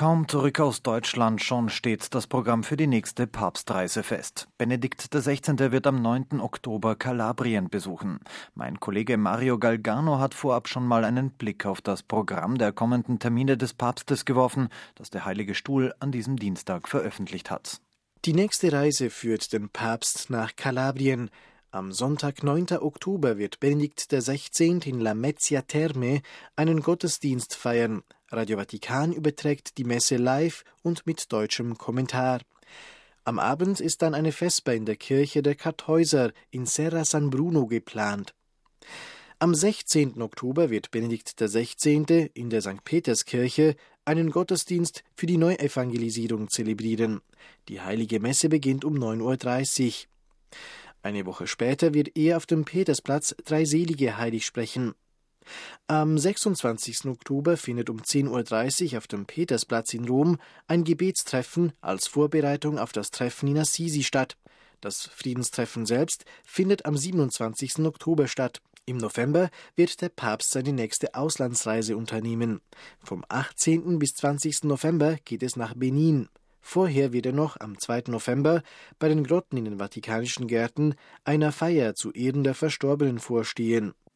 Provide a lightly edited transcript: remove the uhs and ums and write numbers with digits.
Kaum zurück aus Deutschland, schon steht das Programm für die nächste Papstreise fest. Benedikt XVI. Wird am 9. Oktober Kalabrien besuchen. Mein Kollege Mario Galgano hat vorab schon mal einen Blick auf das Programm der kommenden Termine des Papstes geworfen, das der Heilige Stuhl an diesem Dienstag veröffentlicht hat. Die nächste Reise führt den Papst nach Kalabrien. Am Sonntag, 9. Oktober, wird Benedikt XVI. In Lamezia Terme einen Gottesdienst feiern. Radio Vatikan überträgt die Messe live und mit deutschem Kommentar. Am Abend ist dann eine Vesper in der Kirche der Kartäuser in Serra San Bruno geplant. Am 16. Oktober wird Benedikt XVI. In der St. Peterskirche einen Gottesdienst für die Neuevangelisierung zelebrieren. Die Heilige Messe beginnt um 9.30 Uhr. Eine Woche später wird er auf dem Petersplatz drei Selige heilig sprechen. Am 26. Oktober findet um 10.30 Uhr auf dem Petersplatz in Rom ein Gebetstreffen als Vorbereitung auf das Treffen in Assisi statt. Das Friedenstreffen selbst findet am 27. Oktober statt. Im November wird der Papst seine nächste Auslandsreise unternehmen. Vom 18. bis 20. November geht es nach Benin. Vorher wird er noch am 2. November bei den Grotten in den Vatikanischen Gärten einer Feier zu Ehren der Verstorbenen vorstehen.